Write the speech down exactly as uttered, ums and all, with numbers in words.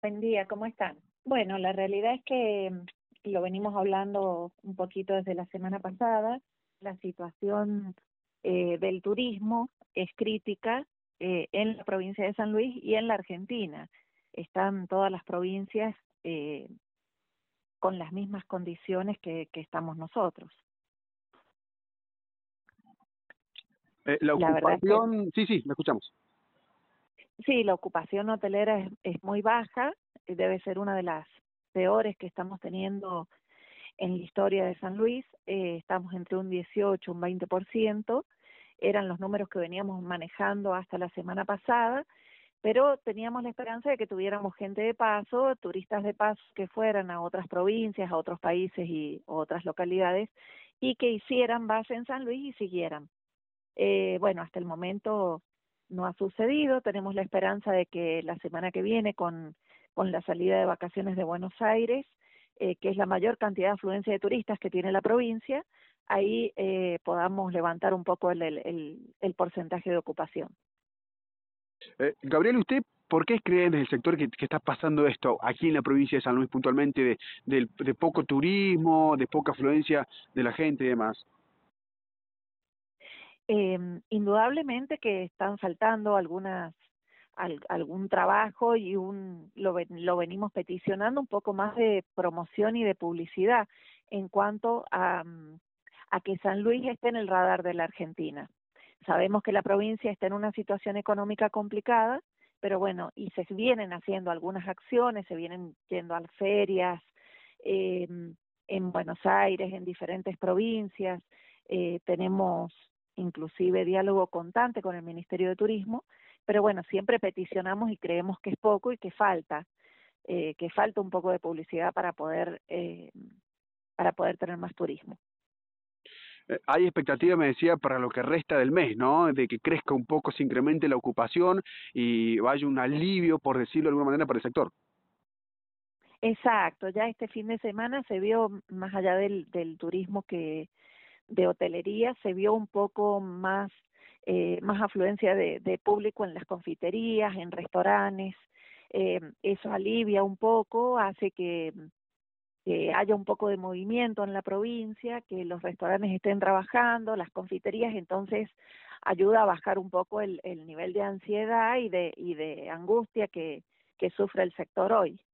Buen día, ¿cómo están? Bueno, la realidad es que mm, lo venimos hablando un poquito desde la semana pasada. La situación eh, del turismo es crítica eh, en la provincia de San Luis y en la Argentina. Están todas las provincias eh, con las mismas condiciones que, que estamos nosotros. Eh, la La verdad es que ocupación, sí, sí, la escuchamos. sí, la ocupación hotelera es, es muy baja, eh, debe ser una de las peores que estamos teniendo en la historia de San Luis. Eh, estamos entre un dieciocho, un veinte por ciento, eran los números que veníamos manejando hasta la semana pasada, pero teníamos la esperanza de que tuviéramos gente de paso, turistas de paso que fueran a otras provincias, a otros países y otras localidades y que hicieran base en San Luis y siguieran. Eh, bueno, hasta el momento no ha sucedido, tenemos la esperanza de que la semana que viene con, con la salida de vacaciones de Buenos Aires, eh, que es la mayor cantidad de afluencia de turistas que tiene la provincia, ahí eh, podamos levantar un poco el, el, el, el porcentaje de ocupación. Eh, Gabriel, ¿usted por qué cree en el sector que, que está pasando esto aquí en la provincia de San Luis puntualmente, de, del- de poco turismo, de poca afluencia de la gente y demás? Eh, Indudablemente que están faltando algunas al, algún trabajo y un lo, ven- lo venimos peticionando un poco más de promoción y de publicidad en cuanto a, mm, a que San Luis esté en el radar de la Argentina. Sabemos que la provincia está en una situación económica complicada, pero bueno, y se vienen haciendo algunas acciones, se vienen yendo a las ferias, eh, en Buenos Aires, en diferentes provincias, eh, tenemos inclusive diálogo constante con el Ministerio de Turismo, pero bueno, siempre peticionamos y creemos que es poco y que falta, eh, que falta un poco de publicidad para poder, eh, para poder tener más turismo. Eh, hay expectativa, me decía, para lo que resta del mes, ¿no? De que crezca un poco, se incremente la ocupación y vaya un alivio, por decirlo de alguna manera, para el sector. Exacto, ya este fin de semana se vio, más allá del, del turismo que de hotelería, se vio un poco más, eh, más afluencia de, de público en las confiterías, en restaurantes. Eh, eso alivia un poco, hace que que haya un poco de movimiento en la provincia, que los restaurantes estén trabajando, las confiterías, entonces ayuda a bajar un poco el, el nivel de ansiedad y de, y de angustia que, que sufre el sector hoy.